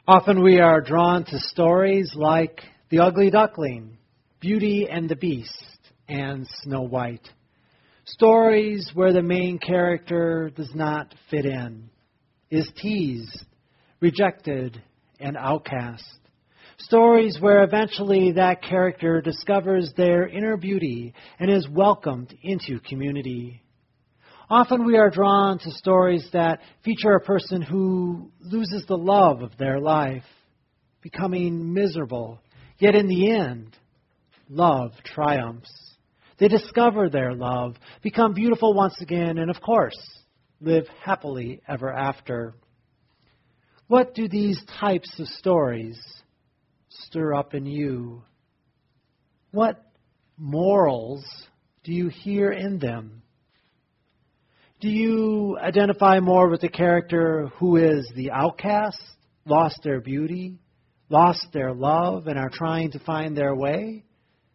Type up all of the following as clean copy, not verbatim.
Often we are drawn to stories like The Ugly Duckling, Beauty and the Beast, and Snow White. Stories where the main character does not fit in, is teased, rejected, and outcast. Stories where eventually that character discovers their inner beauty and is welcomed into community. Often we are drawn to stories that feature a person who loses the love of their life, becoming miserable, yet in the end, love triumphs. They discover their love, become beautiful once again, and of course, live happily ever after. What do these types of stories stir up in you? What morals do you hear in them? Do you identify more with the character who is the outcast, lost their beauty, lost their love, and are trying to find their way?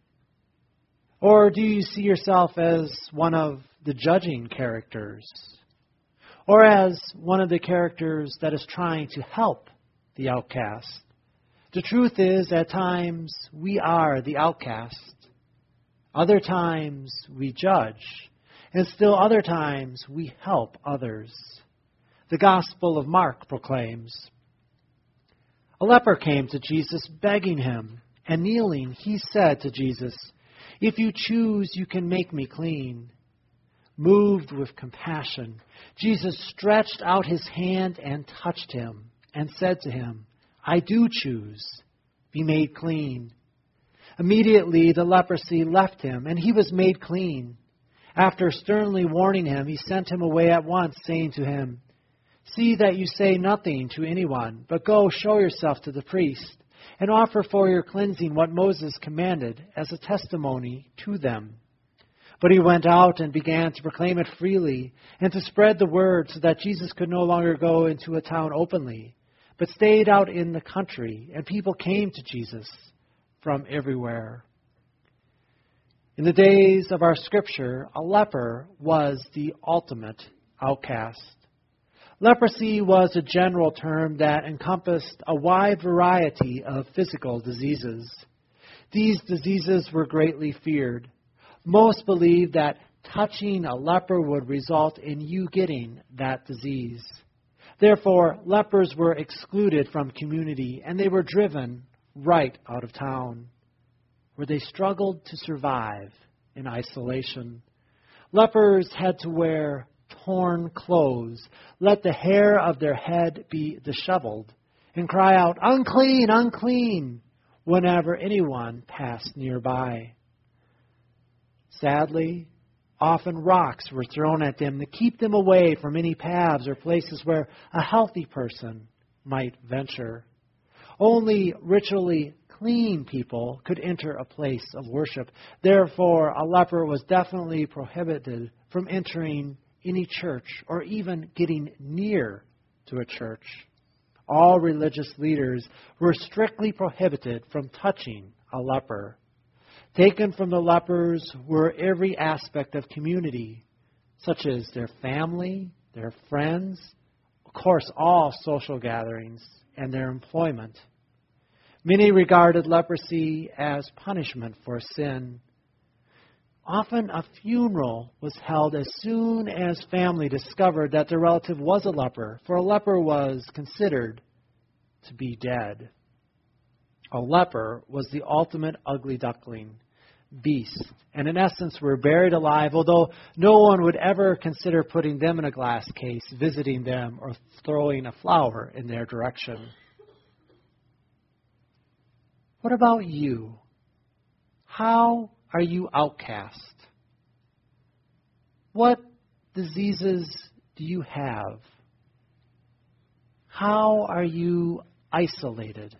Or do you see yourself as one of the judging characters? Or as one of the characters that is trying to help the outcast? The truth is, at times, we are the outcast. Other times, we judge. And still other times, we help others. The Gospel of Mark proclaims, "A leper came to Jesus begging him, and kneeling, he said to Jesus, 'If you choose, you can make me clean.' Moved with compassion, Jesus stretched out his hand and touched him, and said to him, 'I do choose. Be made clean.' Immediately the leprosy left him, and he was made clean. After sternly warning him, he sent him away at once, saying to him, 'See that you say nothing to anyone, but go show yourself to the priest, and offer for your cleansing what Moses commanded as a testimony to them.' But he went out and began to proclaim it freely, and to spread the word, so that Jesus could no longer go into a town openly, but stayed out in the country, and people came to Jesus from everywhere." In the days of our scripture, a leper was the ultimate outcast. Leprosy was a general term that encompassed a wide variety of physical diseases. These diseases were greatly feared. Most believed that touching a leper would result in you getting that disease. Therefore, lepers were excluded from community, and they were driven right out of town, where they struggled to survive in isolation. Lepers had to wear torn clothes, let the hair of their head be disheveled, and cry out, "Unclean, unclean," whenever anyone passed nearby. Sadly, often rocks were thrown at them to keep them away from any paths or places where a healthy person might venture. Only ritually clean people could enter a place of worship. Therefore, a leper was definitely prohibited from entering any church or even getting near to a church. All religious leaders were strictly prohibited from touching a leper. Taken from the lepers were every aspect of community, such as their family, their friends, of course, all social gatherings, and their employment. Many regarded leprosy as punishment for sin. Often a funeral was held as soon as family discovered that their relative was a leper, for a leper was considered to be dead. A leper was the ultimate ugly duckling, beast, and in essence were buried alive, although no one would ever consider putting them in a glass case, visiting them, or throwing a flower in their direction. What about you? How are you outcast? What diseases do you have? How are you isolated?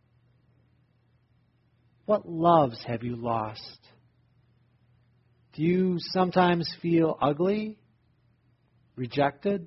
What loves have you lost? Do you sometimes feel ugly, rejected,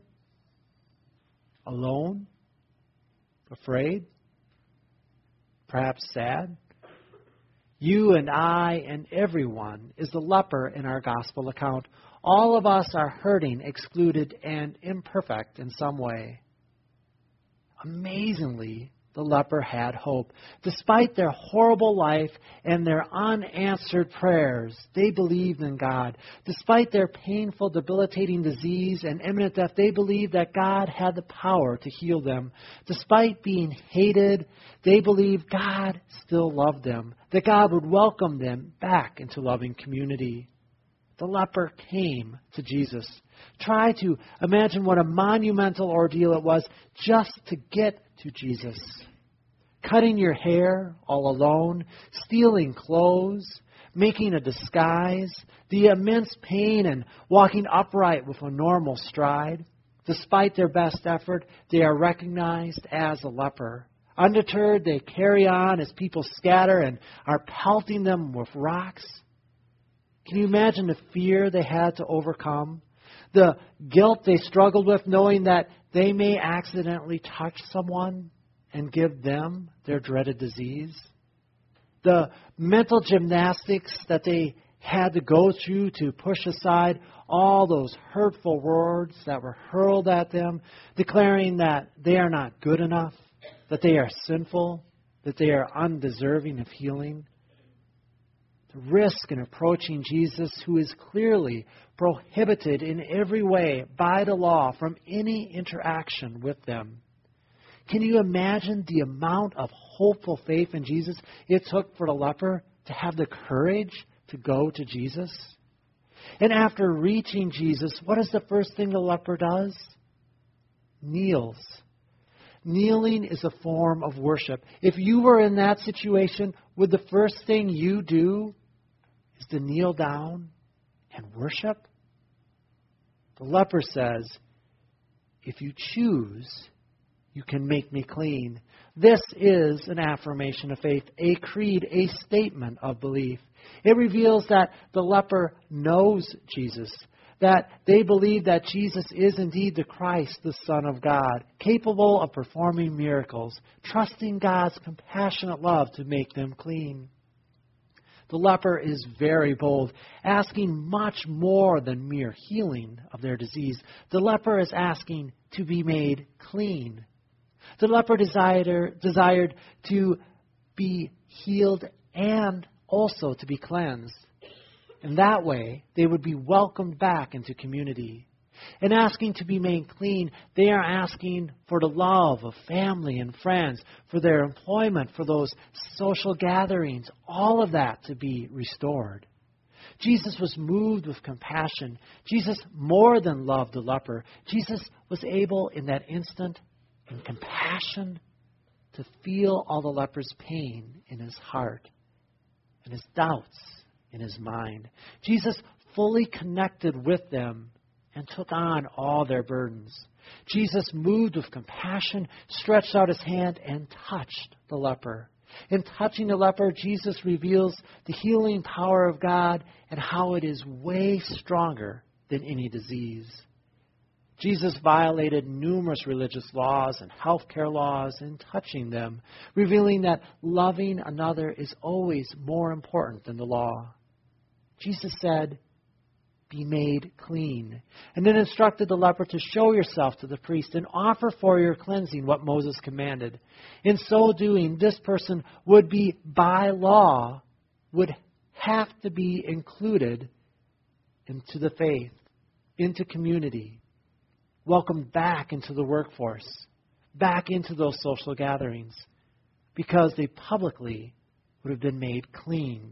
alone, afraid? Perhaps sad? You and I and everyone is the leper in our gospel account. All of us are hurting, excluded, and imperfect in some way. Amazingly, the leper had hope. Despite their horrible life and their unanswered prayers, they believed in God. Despite their painful, debilitating disease and imminent death, they believed that God had the power to heal them. Despite being hated, they believed God still loved them, that God would welcome them back into loving community. The leper came to Jesus. Try to imagine what a monumental ordeal it was just to get to Jesus. Cutting your hair all alone, stealing clothes, making a disguise, the immense pain and walking upright with a normal stride. Despite their best effort, they are recognized as a leper. Undeterred, they carry on as people scatter and are pelting them with rocks. Can you imagine the fear they had to overcome? The guilt they struggled with, knowing that they may accidentally touch someone and give them their dreaded disease? The mental gymnastics that they had to go through to push aside all those hurtful words that were hurled at them, declaring that they are not good enough, that they are sinful, that they are undeserving of healing. The risk in approaching Jesus, who is clearly prohibited in every way by the law from any interaction with them. Can you imagine the amount of hopeful faith in Jesus it took for the leper to have the courage to go to Jesus? And after reaching Jesus, what is the first thing the leper does? Kneels. Kneeling is a form of worship. If you were in that situation, would the first thing you do is to kneel down and worship? The leper says, if you choose, you can make me clean. This is an affirmation of faith, a creed, a statement of belief. It reveals that the leper knows Jesus, that they believe that Jesus is indeed the Christ, the Son of God, capable of performing miracles, trusting God's compassionate love to make them clean. The leper is very bold, asking much more than mere healing of their disease. The leper is asking to be made clean. The leper desired to be healed and also to be cleansed. In that way, they would be welcomed back into community. In asking to be made clean, they are asking for the love of family and friends, for their employment, for those social gatherings, all of that to be restored. Jesus was moved with compassion. Jesus more than loved the leper. Jesus was able in that instant, in compassion, to feel all the leper's pain in his heart and his doubts in his mind. Jesus fully connected with them and took on all their burdens. Jesus, moved with compassion, stretched out his hand and touched the leper. In touching the leper, Jesus reveals the healing power of God and how it is way stronger than any disease. Jesus violated numerous religious laws and healthcare laws in touching them, revealing that loving another is always more important than the law. Jesus said, be made clean, and then instructed the leper to show yourself to the priest and offer for your cleansing what Moses commanded. In so doing, this person would be, by law, would have to be included into the faith, into community, welcomed back into the workforce, back into those social gatherings, because they publicly would have been made clean.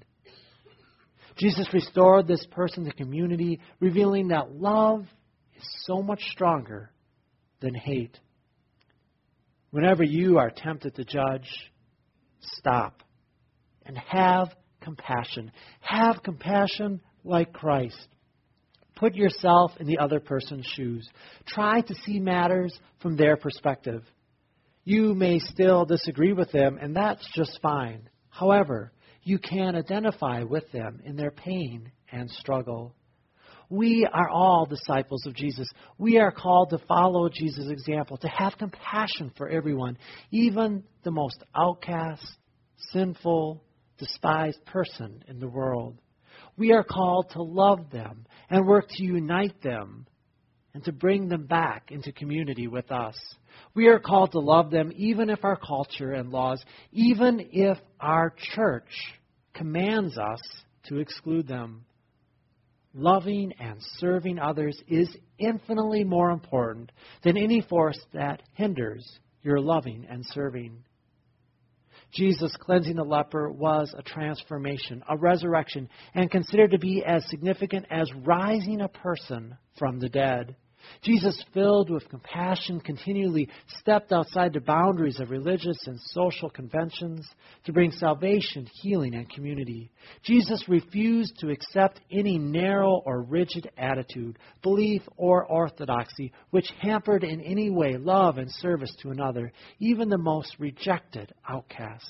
Jesus restored this person to community, revealing that love is so much stronger than hate. Whenever you are tempted to judge, stop and have compassion. Have compassion like Christ. Put yourself in the other person's shoes. Try to see matters from their perspective. You may still disagree with them, and that's just fine. However, you can identify with them in their pain and struggle. We are all disciples of Jesus. We are called to follow Jesus' example, to have compassion for everyone, even the most outcast, sinful, despised person in the world. We are called to love them and work to unite them and to bring them back into community with us. We are called to love them even if our culture and laws, even if our church commands us to exclude them. Loving and serving others is infinitely more important than any force that hinders your loving and serving. Jesus cleansing the leper was a transformation, a resurrection, and considered to be as significant as rising a person from the dead. Jesus, filled with compassion, continually stepped outside the boundaries of religious and social conventions to bring salvation, healing, and community. Jesus refused to accept any narrow or rigid attitude, belief, or orthodoxy which hampered in any way love and service to another, even the most rejected outcast.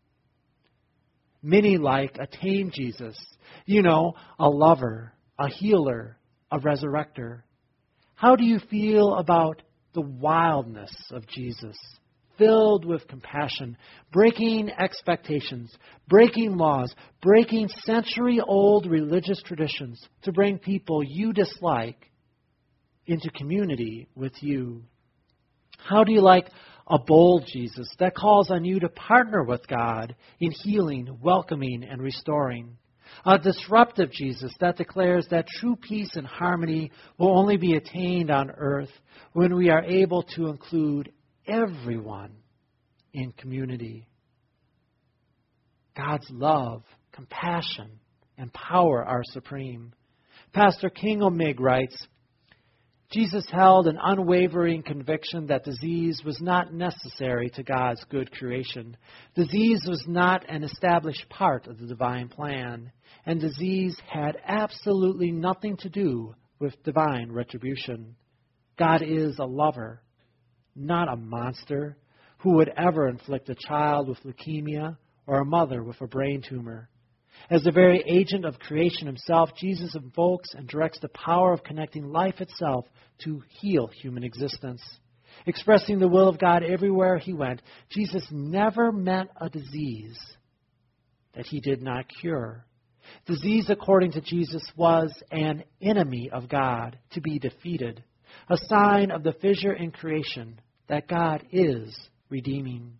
Many like a tame Jesus, a lover, a healer, a resurrector. How do you feel about the wildness of Jesus, filled with compassion, breaking expectations, breaking laws, breaking century-old religious traditions to bring people you dislike into community with you? How do you like a bold Jesus that calls on you to partner with God in healing, welcoming, and restoring? A disruptive Jesus that declares that true peace and harmony will only be attained on earth when we are able to include everyone in community. God's love, compassion, and power are supreme. Pastor King O'Mig writes, Jesus held an unwavering conviction that disease was not necessary to God's good creation. Disease was not an established part of the divine plan, and disease had absolutely nothing to do with divine retribution. God is a lover, not a monster who would ever inflict a child with leukemia or a mother with a brain tumor. As the very agent of creation himself, Jesus invokes and directs the power of connecting life itself to heal human existence. Expressing the will of God everywhere he went, Jesus never met a disease that he did not cure. Disease, according to Jesus, was an enemy of God to be defeated, a sign of the fissure in creation that God is redeeming.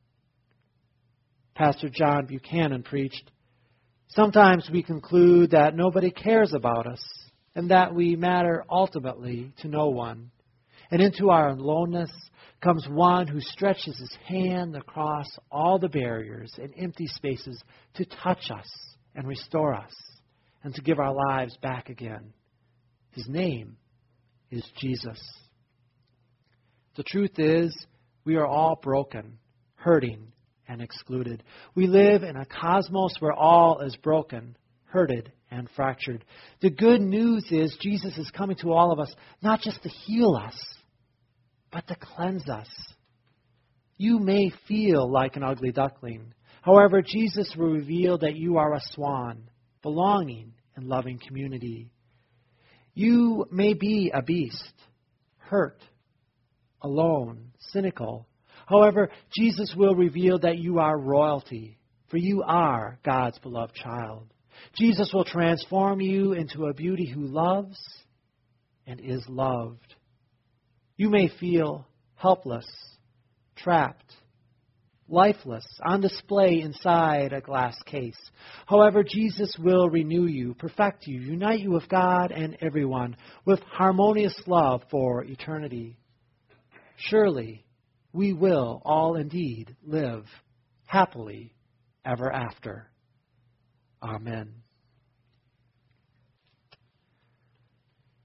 Pastor John Buchanan preached, sometimes we conclude that nobody cares about us and that we matter ultimately to no one. And into our aloneness comes one who stretches his hand across all the barriers and empty spaces to touch us and restore us and to give our lives back again. His name is Jesus. The truth is, we are all broken, hurting, and excluded. We live in a cosmos where all is broken, hurted, and fractured. The good news is Jesus is coming to all of us, not just to heal us, but to cleanse us. You may feel like an ugly duckling. However, Jesus will reveal that you are a swan, belonging in loving community. You may be a beast, hurt, alone, cynical. However, Jesus will reveal that you are royalty, for you are God's beloved child. Jesus will transform you into a beauty who loves and is loved. You may feel helpless, trapped, lifeless, on display inside a glass case. However, Jesus will renew you, perfect you, unite you with God and everyone, with harmonious love for eternity. Surely, we will all indeed live happily ever after. Amen.